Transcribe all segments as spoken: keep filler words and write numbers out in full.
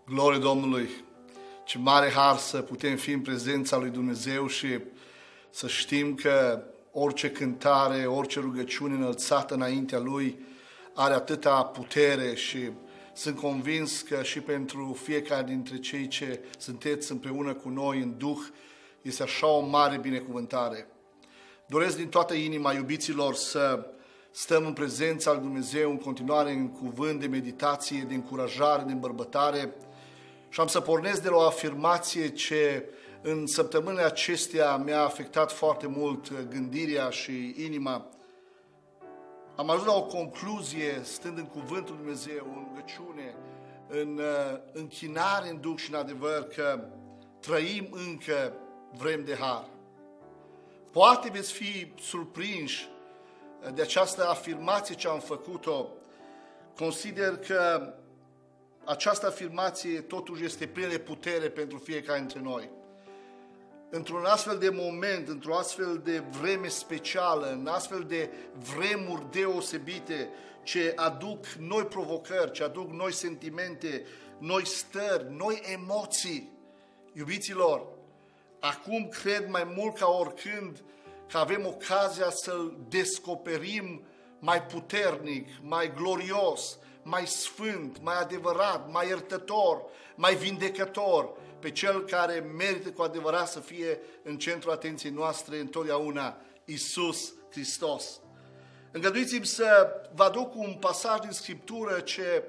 Glorie Domnului! Ce mare har să putem fi în prezența lui Dumnezeu și să știm că orice cântare, orice rugăciune înălțată înaintea Lui are atâta putere și sunt convins că și pentru fiecare dintre cei ce sunteți împreună cu noi în Duh este așa o mare binecuvântare. Doresc din toată inima, iubiților, să stăm în prezența lui Dumnezeu în continuare în cuvânt de meditație, de încurajare, de îmbărbătare și am să pornesc de la o afirmație ce în săptămânile acestea mi-a afectat foarte mult gândirea și inima. Am ajuns la o concluzie, stând în cuvântul lui Dumnezeu, în rugăciune, în închinare în Duh și în adevăr, că trăim încă vrem de har. Poate veți fi surprinși de această afirmație ce am făcut-o. Consider că această afirmație totuși este plină de putere pentru fiecare dintre noi. Într-un astfel de moment, într-o astfel de vreme specială, în astfel de vremuri deosebite ce aduc noi provocări, ce aduc noi sentimente, noi stări, noi emoții, iubiților, acum cred mai mult ca oricând că avem ocazia să-L descoperim mai puternic, mai glorios, mai sfânt, mai adevărat, mai iertător, mai vindecător, pe Cel care merită cu adevărat să fie în centrul atenției noastre întotdeauna, Iisus Hristos. Îngăduiți-mi să vă aduc un pasaj din Scriptură ce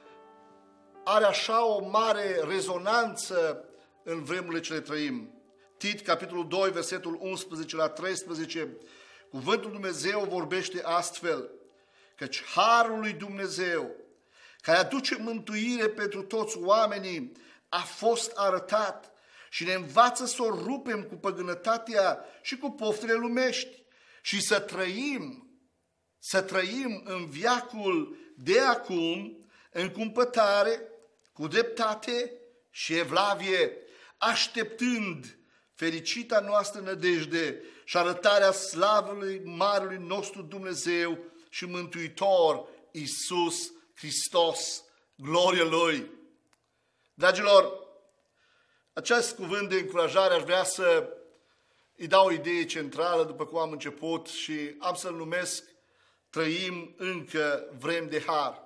are așa o mare rezonanță în vremurile ce le trăim. Tit, capitolul doi, versetul unsprezece la treisprezece, cuvântul Dumnezeu vorbește astfel: căci harul lui Dumnezeu, care aduce mântuire pentru toți oamenii, a fost arătat și ne învață să o rupem cu păgânătatea și cu poftele lumești și să trăim, să trăim în veacul de acum, în cumpătare, cu dreptate și evlavie, așteptând fericita noastră nădejde și arătarea slavului marelui nostru Dumnezeu și Mântuitor Iisus Hristos, gloria Lui. Dragilor, acest cuvânt de încurajare aș vrea să îi dau o idee centrală după cum am început și am să-l numesc trăim încă vrem de har.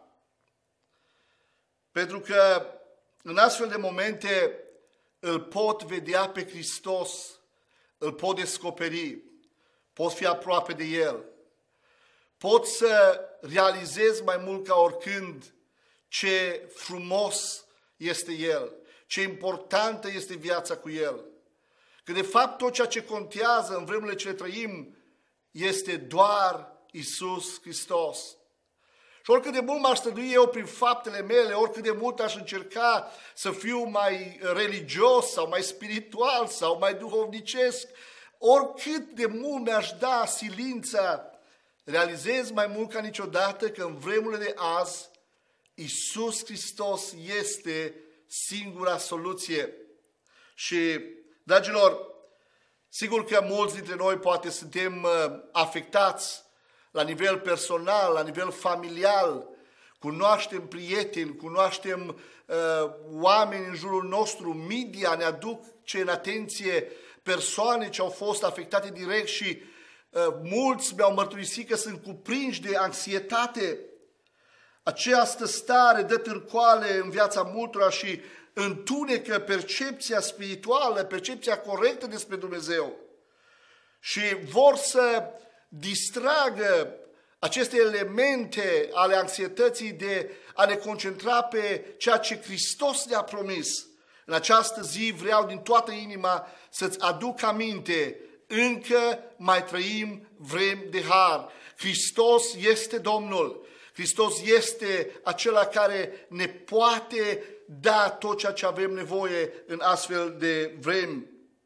Pentru că în astfel de momente îl pot vedea pe Hristos, îl pot descoperi, pot fi aproape de El, pot să realizez mai mult ca oricând ce frumos este El, ce importantă este viața cu El, că de fapt tot ceea ce contează în vremurile ce le trăim este doar Iisus Hristos. Și oricât de mult m-aș strădui eu prin faptele mele, oricât de mult aș încerca să fiu mai religios sau mai spiritual sau mai duhovnicesc, oricât de mult mi-aș da silința, realizez mai mult ca niciodată că în vremurile de azi Iisus Hristos este singura soluție. Și, dragilor, sigur că mulți dintre noi poate suntem afectați la nivel personal, la nivel familial, cunoaștem prieteni, cunoaștem uh, oameni în jurul nostru, media ne aduce în atenție persoane ce au fost afectate direct și uh, mulți mi-au mărturisit că sunt cuprinși de anxietate. Această stare dă târcoale în viața multora și întunecă percepția spirituală, percepția corectă despre Dumnezeu. Și vor să distragă aceste elemente ale anxietății de a ne concentra pe ceea ce Hristos ne-a promis. În această zi vreau din toată inima să-ți aduc aminte, încă mai trăim vrem de har. Hristos este Domnul. Hristos este acela care ne poate da tot ceea ce avem nevoie în astfel de vremi.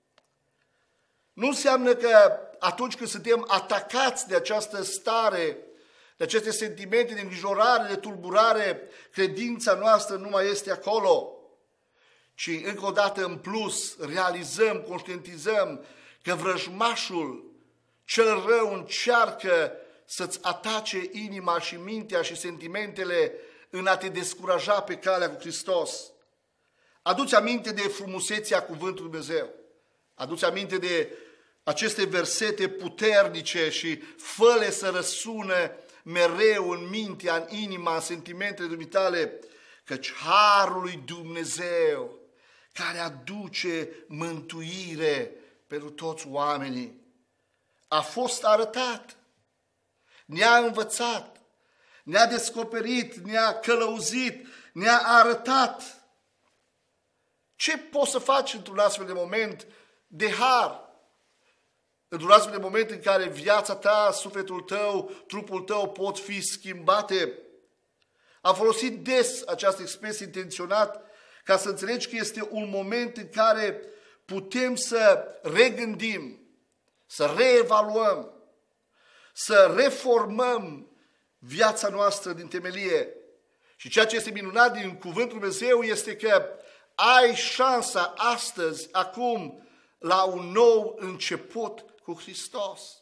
Nu înseamnă că atunci când suntem atacați de această stare, de aceste sentimente de îngrijorare, de tulburare, credința noastră nu mai este acolo, ci încă o dată în plus realizăm, conștientizăm că vrăjmașul cel rău încearcă să-ți atace inima și mintea și sentimentele în a te descuraja pe calea cu Hristos. Adu-ți aminte de frumusețea cuvântului Dumnezeu. Adu-ți aminte de aceste versete puternice și fă-le să răsună mereu în mintea, în inima, în sentimentele dumitale, căci harul lui Dumnezeu care aduce mântuire pentru toți oamenii a fost arătat, ne-a învățat, ne-a descoperit, ne-a călăuzit, ne-a arătat. Ce poți să faci într-un astfel de moment de har? Într-un astfel de moment în care viața ta, sufletul tău, trupul tău pot fi schimbate. Am folosit des această expresie intenționat ca să înțelegi că este un moment în care putem să regândim, să reevaluăm, să reformăm viața noastră din temelie. Și ceea ce este minunat din cuvântul Dumnezeu este că ai șansa astăzi, acum, la un nou început cu Hristos.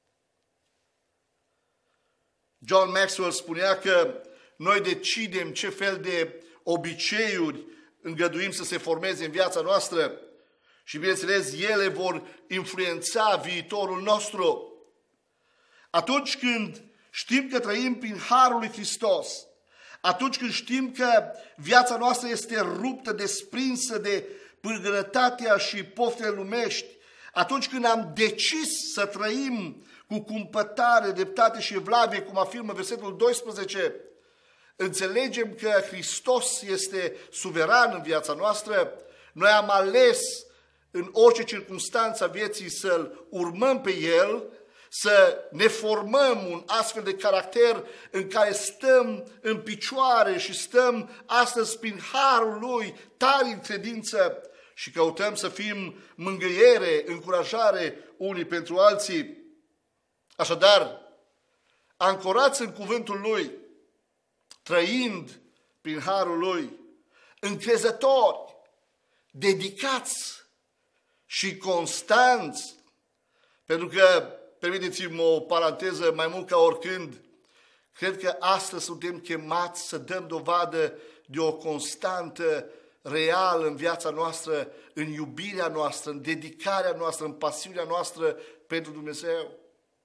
John Maxwell spunea că noi decidem ce fel de obiceiuri îngăduim să se formeze în viața noastră și, bineînțeles, ele vor influența viitorul nostru. Atunci când știm că trăim prin harul lui Hristos, atunci când știm că viața noastră este ruptă, desprinsă de pârgănătatea și poftele lumești, atunci când am decis să trăim cu cumpătare, dreptate și evlavie, cum afirmă versetul doisprezece, înțelegem că Hristos este suveran în viața noastră, noi am ales în orice circunstanță a vieții să-L urmăm pe El, să ne formăm un astfel de caracter în care stăm în picioare și stăm astăzi prin harul Lui, tari în credință și căutăm să fim mângâiere, încurajare unii pentru alții. Așadar, ancorați în cuvântul Lui, trăind prin harul Lui, încrezători, dedicați și constanți, pentru că, permiteți-mi o paranteză mai mult ca oricând, cred că astăzi suntem chemați să dăm dovadă de o constantă reală în viața noastră, în iubirea noastră, în dedicarea noastră, în pasiunea noastră pentru Dumnezeu.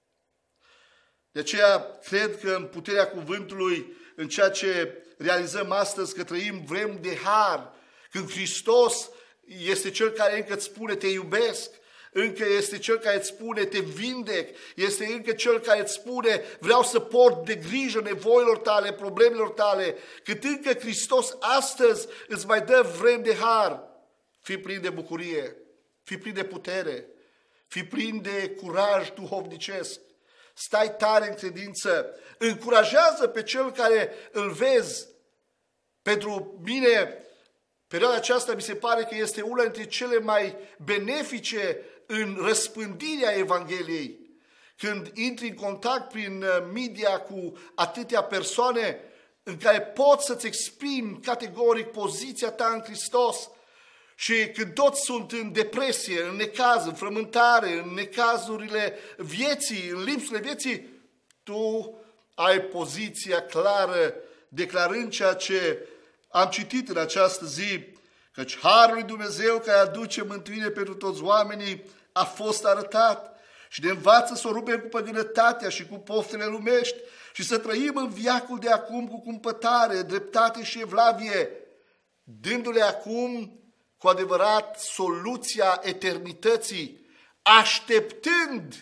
De aceea cred că în puterea cuvântului, în ceea ce realizăm astăzi, că trăim vremuri de har, când Hristos este Cel care încă îți spune te iubesc, încă este Cel care îți spune te vindec, este încă Cel care îți spune vreau să port de grijă nevoilor tale, problemelor tale, cât încă Hristos astăzi îți mai dă vrem de har. Fii plin de bucurie, fii plin de putere, fii plin de curaj duhovnicesc, stai tare în credință, încurajează pe cel care îl vezi. Pentru mine, perioada aceasta mi se pare că este una dintre cele mai benefice în răspândirea Evangheliei. Când intri în contact prin media cu atâtea persoane în care poți să-ți exprimi categoric poziția ta în Hristos și când toți sunt în depresie, în necaz, în frământare, în necazurile vieții, în lipsurile vieții, tu ai poziția clară declarând ceea ce am citit în această zi, căci harul lui Dumnezeu care aduce mântuire pentru toți oamenii a fost arătat și ne învață să o rupem cu păgânătatea și cu poftele lumești și să trăim în veacul de acum cu cumpătare, dreptate și evlavie, dându-le acum cu adevărat soluția eternității, așteptând,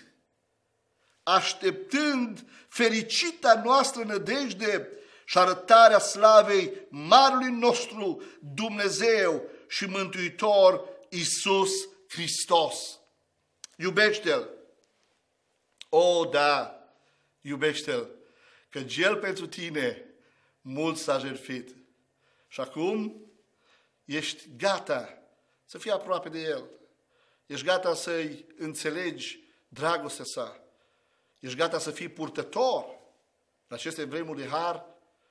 așteptând fericita noastră nădejde și arătarea slavei Marelui nostru Dumnezeu și Mântuitor Iisus Hristos. Iubește-L! O, da, iubește-L! Că El pentru tine mult s-a jertfit. Și acum ești gata să fii aproape de El. Ești gata să-i înțelegi dragostea sa. Ești gata să fii purtător în aceste vremuri de har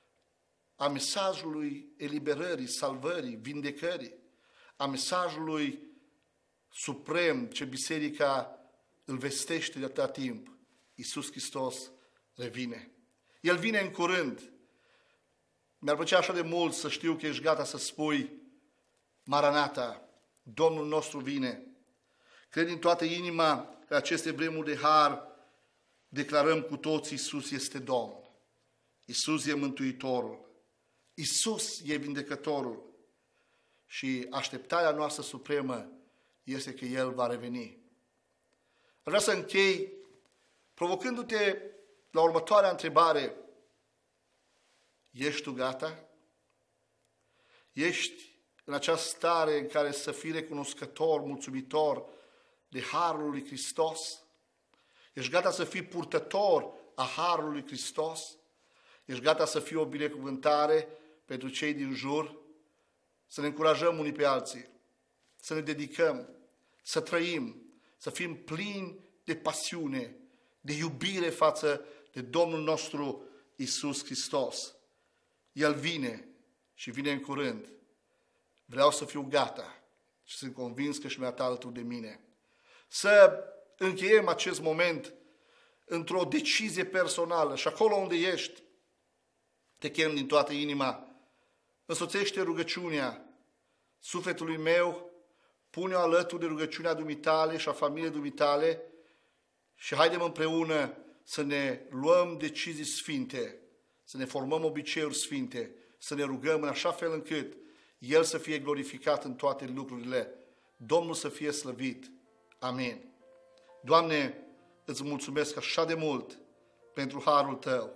a mesajului eliberării, salvării, vindecării, a mesajului suprem ce biserica îl vestește de atâta timp. Iisus Hristos revine. El vine în curând. Mi-ar plăcea așa de mult să știu că ești gata să spui Maranata, Domnul nostru vine. Cred din toată inima că aceste vremuri de har declarăm cu toți: Iisus este Domn, Iisus e Mântuitorul, Iisus e Vindecătorul și așteptarea noastră supremă este că El va reveni. Vreau să închei provocându-te la următoarea întrebare: ești tu gata? Ești în această stare în care să fii recunoscător, mulțumitor de harul lui Hristos? Ești gata să fii purtător a harului lui Hristos? Ești gata să fii o binecuvântare pentru cei din jur? Să ne încurajăm unii pe alții, să ne dedicăm, să trăim, să fim plini de pasiune, de iubire față de Domnul nostru Iisus Hristos. El vine și vine în curând. Vreau să fiu gata și sunt convins că și mi-a alături de mine. Să încheiem acest moment într-o decizie personală și acolo unde ești, te chem din toată inima, însoțește rugăciunea sufletului meu, pune-o alături de rugăciunea dumitale și a familiei dumitale și haidem împreună să ne luăm decizii sfinte, să ne formăm obiceiuri sfinte, să ne rugăm în așa fel încât El să fie glorificat în toate lucrurile, Domnul să fie slăvit. Amin. Doamne, îți mulțumesc așa de mult pentru harul Tău.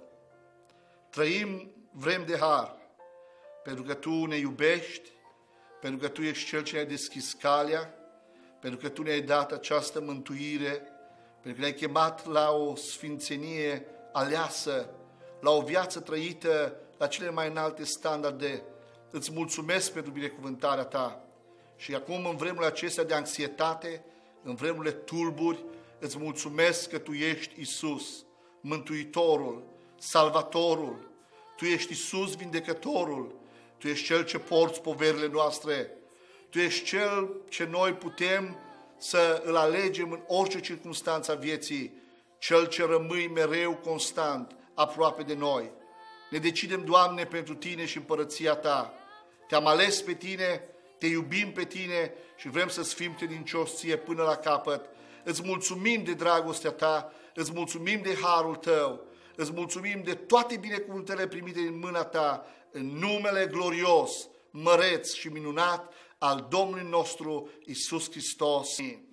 Trăim vremi de har, pentru că Tu ne iubești, pentru că Tu ești Cel ce ne-ai deschis calea, pentru că Tu ne-ai dat această mântuire, pentru că ne-ai chemat la o sfințenie aleasă, la o viață trăită la cele mai înalte standarde. Îți mulțumesc pentru binecuvântarea Ta. Și acum, în vremurile acestea de anxietate, în vremurile tulburi, îți mulțumesc că Tu ești Iisus, Mântuitorul, Salvatorul. Tu ești Iisus, Vindecătorul. Tu ești Cel ce porți poverile noastre. Tu ești Cel ce noi putem să îl alegem în orice circunstanță a vieții. Cel ce rămâi mereu constant aproape de noi. Ne decidem, Doamne, pentru Tine și împărăția Ta. Te-am ales pe Tine, Te iubim pe Tine și vrem să-ți fim credincioși Ție până la capăt. Îți mulțumim de dragostea Ta, îți mulțumim de harul Tău, îți mulțumim de toate binecuvântările primite din mâna Ta, în numele glorios, măreț și minunat al Domnului nostru Iisus Hristos.